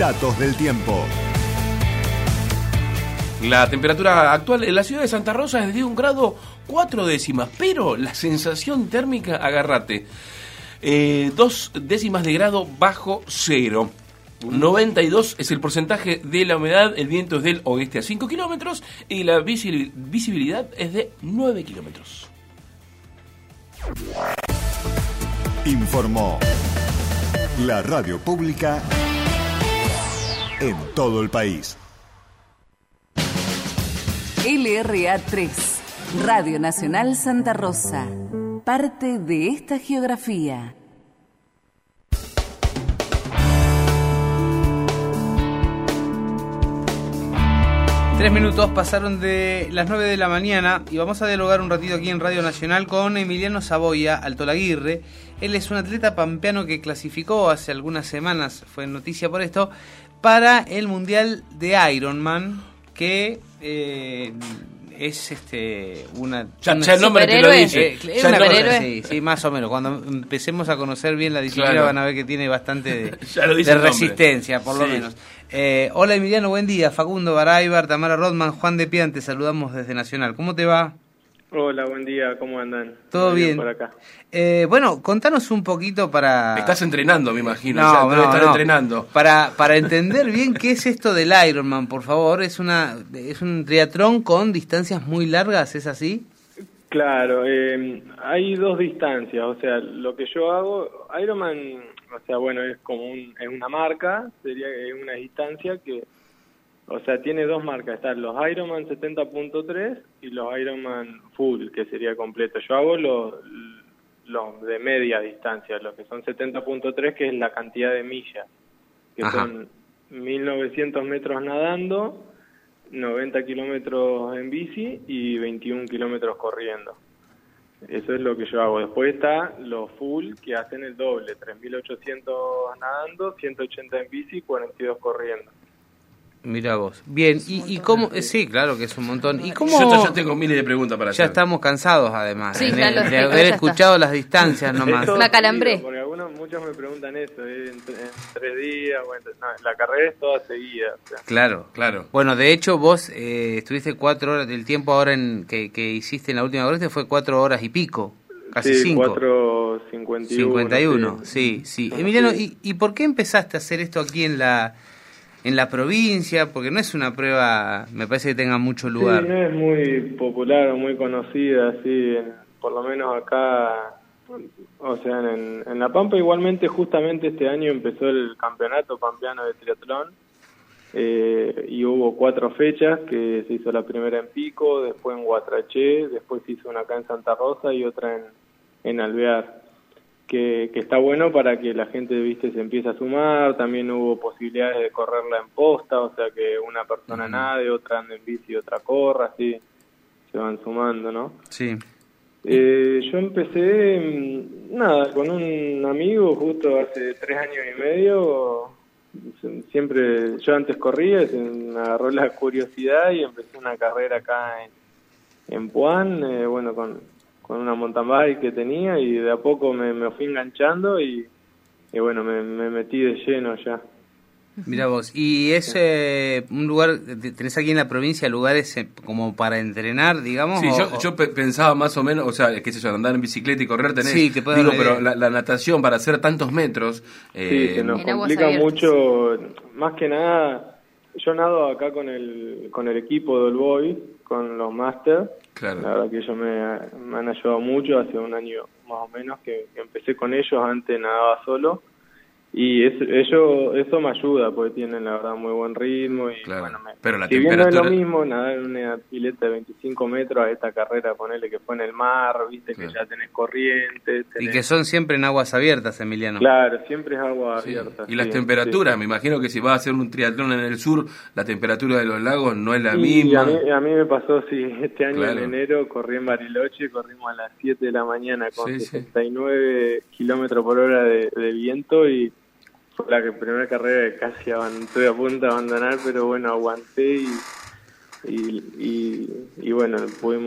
Datos del tiempo. La temperatura actual en la ciudad de Santa Rosa es de 1 grado 4 décimas, pero la sensación térmica, agárrate, 2 décimas de grado bajo cero. 92 es el porcentaje de la humedad, el viento es del oeste a 5 kilómetros y la visibilidad es de 9 kilómetros. Informó la radio pública en todo el país. LRA 3, Radio Nacional Santa Rosa, parte de esta geografía. Tres minutos pasaron de las 9 de la mañana y vamos a dialogar un ratito aquí en Radio Nacional con Emiliano Saboya Altolaguirre. Él es un atleta pampeano que clasificó hace algunas semanas, fue noticia por esto, para el Mundial de Ironman, que es una... Ya el nombre te lo dice. Es una cosa, sí, más o menos. Cuando empecemos a conocer bien la disciplina, claro, van a ver que tiene bastante de resistencia, por lo menos. Hola Emiliano, buen día. Facundo Baraybar, Tamara Rodman, Juan de Pian, te saludamos desde Nacional. ¿Cómo te va? Hola, buen día, ¿cómo andan? Todo bien. Por acá. Bueno, contanos un poquito para... Estás entrenando, me imagino. No, entrenando. Para entender bien qué es esto del Ironman, por favor. Es un triatlón con distancias muy largas, ¿es así? Claro, hay dos distancias. O sea, lo que yo hago, Ironman, o sea, bueno, es como es una marca, sería una distancia que... O sea, tiene dos marcas, están los Ironman 70.3 y los Ironman Full, que sería completo. Yo hago los de media distancia, los que son 70.3, que es la cantidad de millas, que son 1.900 metros nadando, 90 kilómetros en bici y 21 kilómetros corriendo. Eso es lo que yo hago. Después está los Full, que hacen el doble, 3.800 nadando, 180 en bici y 42 corriendo. Mirá vos. Bien, ¿y cómo? Sí, claro que es un montón. ¿Y cómo? Yo tengo miles de preguntas para hacer. Ya estamos cansados, además, sí, de haber escuchado las distancias nomás. Es la calambré. Porque muchos me preguntan eso, en 3 días, bueno, no, la carrera es toda seguida. O sea. Claro. Bueno, de hecho, vos estuviste 4 horas, del tiempo ahora que hiciste en la última carrera fue 4 horas y pico. Casi 5. 4:51. 51, sí. Emiliano, ¿y por qué empezaste a hacer esto aquí en la provincia? Porque no es una prueba, me parece que tenga mucho lugar. Sí, no es muy popular o muy conocida, así, por lo menos acá, o sea, en La Pampa. Igualmente, justamente este año empezó el campeonato pampeano de triatlón, y hubo 4 fechas, que se hizo la primera en Pico, después en Guatraché, después se hizo una acá en Santa Rosa y otra en Alvear. Que está bueno para que la gente, viste, se empiece a sumar. También hubo posibilidades de correrla en posta, o sea que una persona nade, otra anda en bici y otra corra, así se van sumando, ¿no? Sí. Yo empecé, con un amigo justo hace 3 años y medio. Siempre, yo antes corría, me agarró la curiosidad y empecé una carrera acá en Puan, bueno, con una mountain bike que tenía, y de a poco me fui enganchando y bueno, me metí de lleno ya. Mira vos, ¿y es un lugar, tenés aquí en la provincia lugares como para entrenar, digamos? Sí, yo pensaba más o menos, o sea, qué sé yo, andar en bicicleta y correr tenés, sí, pero la natación para hacer tantos metros... sí, se nos complica mucho, más que nada, yo nado acá con el equipo de All Boys, con los Masters. Claro. La verdad que ellos me han ayudado mucho, hace un año más o menos que empecé con ellos, antes nadaba solo, y eso me ayuda, porque tienen la verdad muy buen ritmo, y claro. Bueno, pero la si temperatura... bien no es lo mismo nadar en una pileta de 25 metros a esta carrera, ponele que fue en el mar, viste, claro, que ya tenés corriente. Y que son siempre en aguas abiertas, Emiliano. Claro, siempre es agua sí. abierta. Y las temperaturas, me imagino que si vas a hacer un triatlón en el sur, la temperatura de los lagos no es la misma. A mí me pasó, este año en enero corrí en Bariloche, corrimos a las 7 de la mañana con 69 kilómetros por hora de viento, y fue la primera carrera que casi estoy a punto de abandonar, pero bueno, aguanté y bueno, pudimos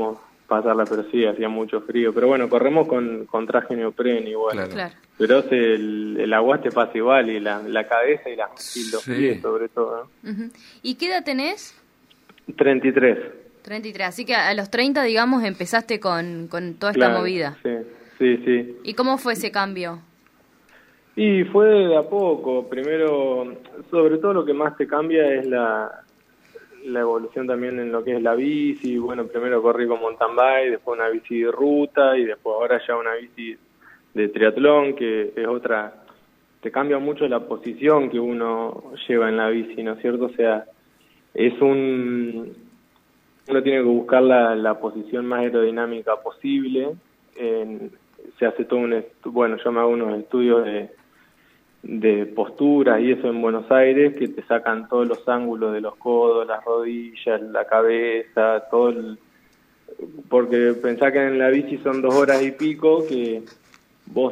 pasarla, pero sí, hacía mucho frío. Pero bueno, corremos con traje neopreno igual. Claro. Pero el agua te pasa igual, y la cabeza y los pies sobre todo, ¿no? Uh-huh. ¿Y qué edad tenés? 33. 33, así que a los 30, digamos, empezaste con toda esta movida. Sí. ¿Y cómo fue ese cambio? Y fue de a poco. Primero, sobre todo lo que más te cambia es la evolución también en lo que es la bici. Bueno, primero corrí con mountain bike, después una bici de ruta y después ahora ya una bici de triatlón, que es otra. Te cambia mucho la posición que uno lleva en la bici, ¿no es cierto? O sea, uno tiene que buscar la posición más aerodinámica posible. Se hace todo bueno, yo me hago unos estudios de posturas y eso en Buenos Aires, que te sacan todos los ángulos de los codos, las rodillas, la cabeza, porque pensá que en la bici son 2 horas y pico, que vos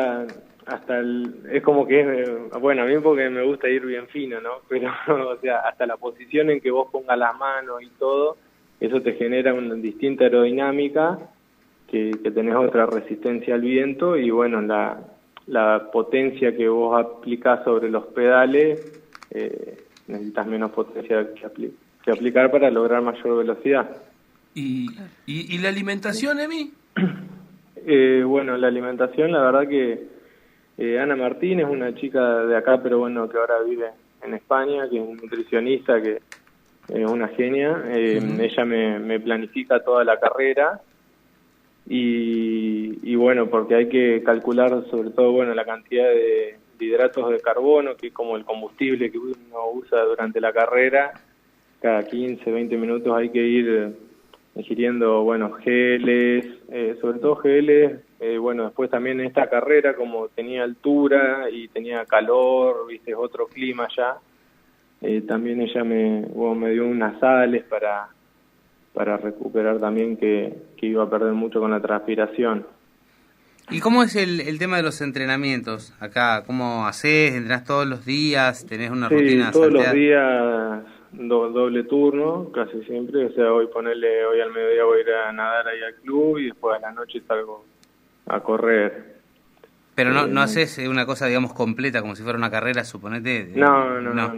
es como que bueno, a mí porque me gusta ir bien fino, ¿no? Pero, o sea, hasta la posición en que vos pongas las manos y todo, eso te genera una distinta aerodinámica, que tenés otra resistencia al viento, y bueno, la potencia que vos aplicás sobre los pedales, necesitas menos potencia que aplicar para lograr mayor velocidad. ¿Y la alimentación, Emi? Bueno, la alimentación, la verdad que Ana Martín es una chica de acá, pero bueno, que ahora vive en España, que es nutricionista, que es una genia. Ella me planifica toda la carrera. Y bueno, porque hay que calcular sobre todo, bueno, la cantidad de hidratos de carbono, que es como el combustible que uno usa durante la carrera. Cada 15, 20 minutos hay que ir ingiriendo, bueno, geles, sobre todo geles. Bueno, después también en esta carrera, como tenía altura y tenía calor, viste, es otro clima ya, también ella me dio unas sales para recuperar también, que iba a perder mucho con la transpiración. ¿Y cómo es el tema de los entrenamientos acá? ¿Cómo hacés? ¿Entrenás todos los días? ¿Tenés una rutina todos salteada? los días, doble turno, casi siempre. O sea, hoy al mediodía voy a ir a nadar ahí al club y después a la noche salgo a correr. Pero no haces una cosa, digamos, completa, como si fuera una carrera, suponete. No.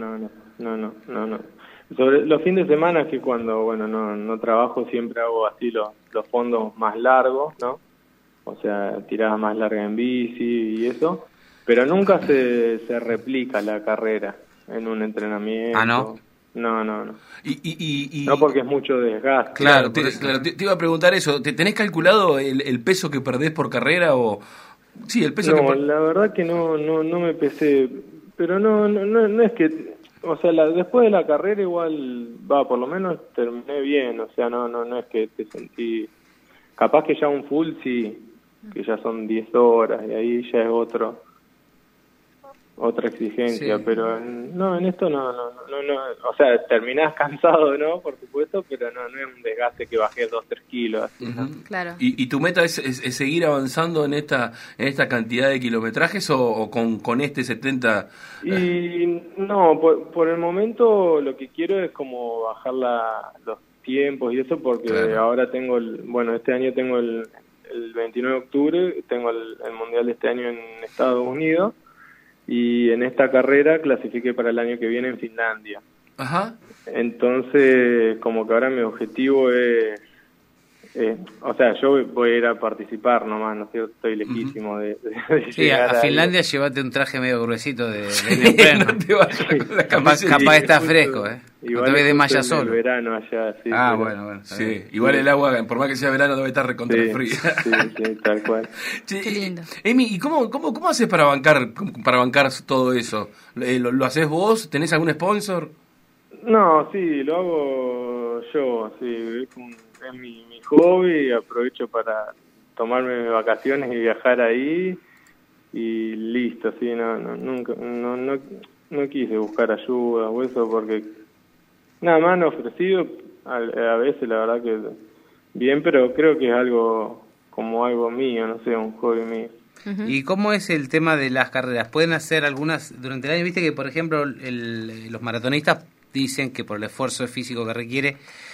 Sobre los fines de semana, que cuando, bueno, no trabajo, siempre hago así los fondos más largos, ¿no? O sea, tiradas más largas en bici y eso, pero nunca se replica la carrera en un entrenamiento. ¿Ah, no? No. No, porque es mucho desgaste. Claro, te iba a preguntar eso. ¿Tenés calculado el peso que perdés por carrera o...? Sí, el peso No, la verdad que no me pesé, pero no es que... O sea, después de la carrera igual, por lo menos terminé bien, o sea, no es que te sentí... Capaz que ya un full sí, que ya son 10 horas y ahí ya es otra exigencia, sí. Pero no, en esto no, o sea, terminás cansado, ¿no? Por supuesto, pero no es un desgaste que bajé 2-3 kilos, así, ¿no? Claro. ¿Y tu meta es seguir avanzando en esta cantidad de kilometrajes o con este 70? Y no, por el momento lo que quiero es como bajar los tiempos y eso, porque claro. Ahora tengo este año tengo el 29 de octubre, tengo el Mundial de este año en Estados Unidos, y en esta carrera clasifiqué para el año que viene en Finlandia. Ajá. Entonces, como que ahora mi objetivo es... o sea, yo voy a ir a participar nomás, ¿no es cierto? Estoy lejísimo de sí, a Finlandia ahí. Llévate un traje medio gruesito de neopreno. No te vayas con la capaz está fresco, No te ves de malla solo. El verano allá, sí. Bueno. Sí, igual el agua, por más que sea verano, debe estar recontra fría. Sí, tal cual. Qué lindo. Emi, ¿y cómo haces para bancar todo eso? ¿Lo haces vos? ¿Tenés algún sponsor? No, sí, lo hago yo, sí, es mi hobby, aprovecho para tomarme vacaciones y viajar ahí y listo, sí, nunca no quise buscar ayuda o eso, porque nada más han ofrecido a veces, la verdad que bien, pero creo que es algo mío, no sé, un hobby mío. ¿Y cómo es el tema de las carreras? ¿Pueden hacer algunas durante el año? Viste que, por ejemplo, los maratonistas dicen que por el esfuerzo físico que requiere,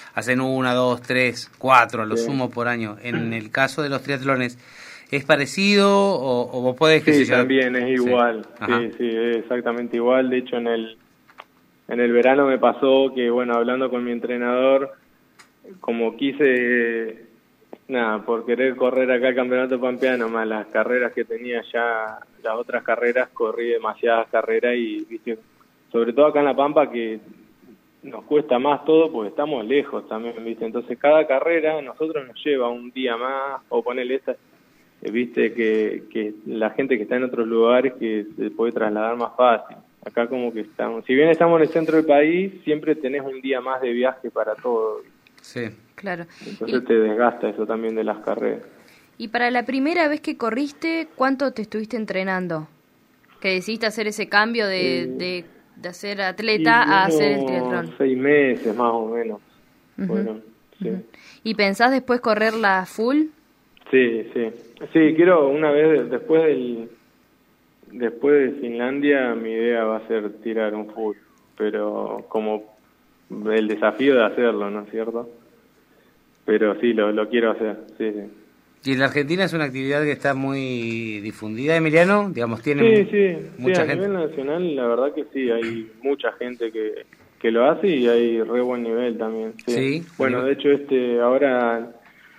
hacen 1, 2, 3, 4 a lo sumo por año. En el caso de los triatlones, ¿es parecido o vos podés que sí, también es igual. Sí, es exactamente igual. De hecho, en el verano me pasó que, bueno, hablando con mi entrenador, como quise, por querer correr acá el campeonato pampeano, más las carreras que tenía ya, las otras carreras, corrí demasiadas carreras y, viste, sobre todo acá en La Pampa, que nos cuesta más todo porque estamos lejos también, viste. Entonces cada carrera a nosotros nos lleva un día más, o ponerle esta, viste, que la gente que está en otros lugares que se puede trasladar más fácil. Acá como que estamos, si bien estamos en el centro del país, siempre tenés un día más de viaje para todo. Sí, claro. Entonces te desgasta eso también de las carreras. Y para la primera vez que corriste, ¿cuánto te estuviste entrenando? Que decidiste hacer ese cambio de ser atleta a hacer el triatlón. 6 meses más o menos. Bueno, sí. ¿Y pensás después correrla full? Sí, quiero una vez después de Finlandia, mi idea va a ser tirar un full, pero como el desafío de hacerlo, ¿no es cierto? Pero sí, lo quiero hacer, sí. ¿Y en la Argentina es una actividad que está muy difundida, Emiliano? Digamos, tiene mucha gente. A nivel nacional, la verdad que sí, hay mucha gente que lo hace y hay re buen nivel también. Sí. Bueno, de hecho, ahora,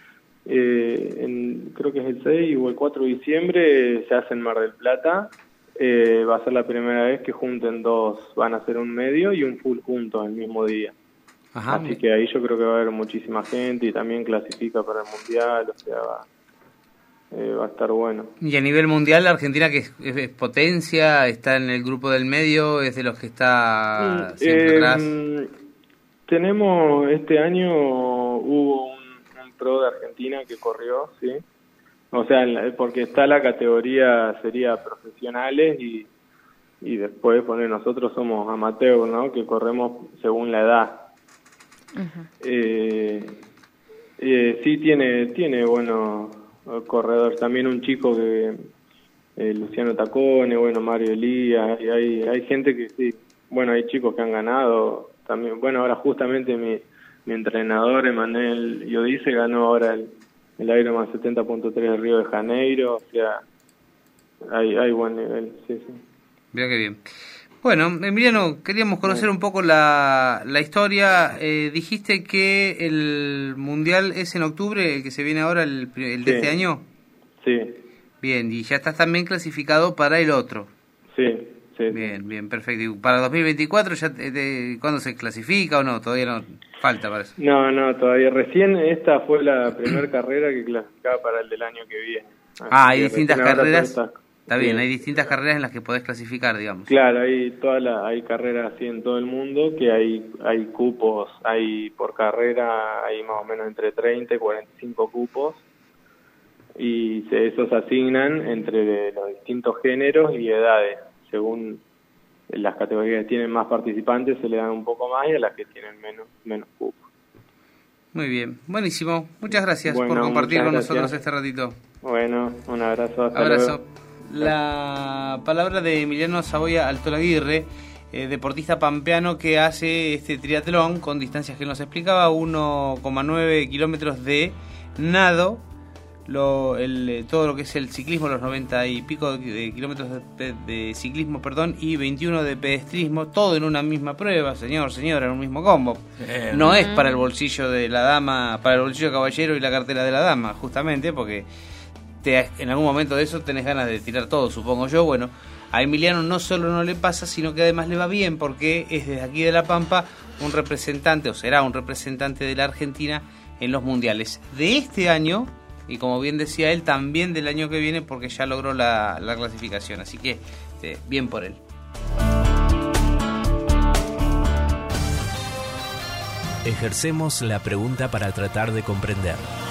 creo que es el 6 o el 4 de diciembre, se hace en Mar del Plata. Va a ser la primera vez que junten dos, van a hacer un medio y un full juntos el mismo día. Ajá. Así que ahí yo creo que va a haber muchísima gente y también clasifica para el Mundial, o sea, va a estar bueno. Y a nivel mundial, la Argentina, que es potencia, está en el grupo del medio, es de los que está siempre atrás. Tenemos, este año hubo un pro de Argentina que corrió, sí. O sea, porque está la categoría, sería profesionales y después, nosotros somos amateur, ¿no? Que corremos según la edad. Sí, tiene buenos corredores. También un chico que Luciano Tacone, Mario Elías, y hay gente que sí. Bueno, hay chicos que han ganado también. Bueno, ahora justamente mi entrenador, Emanuel Iodice, ganó ahora el Ironman 70.3 de Río de Janeiro. O sea, hay buen nivel, sí. Mira qué bien. Bueno, Emiliano, queríamos conocer un poco la historia. Dijiste que el Mundial es en octubre, el que se viene ahora, el de este año. Sí. Bien, y ya estás también clasificado para el otro. Sí. Bien, perfecto. ¿Y para 2024 ya cuándo se clasifica o no? Todavía no falta para eso. No, todavía. Recién esta fue la primera carrera que clasificaba para el del año que viene. Hay distintas carreras. Está bien, hay distintas carreras en las que podés clasificar, digamos. Claro, hay carreras así en todo el mundo, que hay cupos, hay por carrera, hay más o menos entre 30 y 45 cupos, y esos se asignan entre los distintos géneros y edades. Según las categorías que tienen más participantes se le dan un poco más y a las que tienen menos cupos. Muy bien, buenísimo. Muchas gracias por compartir con nosotros este ratito. Bueno, un abrazo. Hasta abrazo. Luego. La palabra de Emiliano Saboya Altolaguirre, deportista pampeano que hace este triatlón con distancias que nos explicaba, 1,9 kilómetros de nado, todo lo que es el ciclismo, los 90 y pico de kilómetros de ciclismo, y 21 de pedestrismo, todo en una misma prueba, señora, en un mismo combo. No es para el bolsillo de la dama, para el bolsillo de caballero y la cartera de la dama, justamente porque en algún momento de eso tenés ganas de tirar todo, supongo yo. Bueno, a Emiliano no solo no le pasa, sino que además le va bien porque es desde aquí de La Pampa un representante, o será un representante de la Argentina en los mundiales de este año, y como bien decía él, también del año que viene, porque ya logró la clasificación, así que bien por él. Ejercemos la pregunta para tratar de comprender.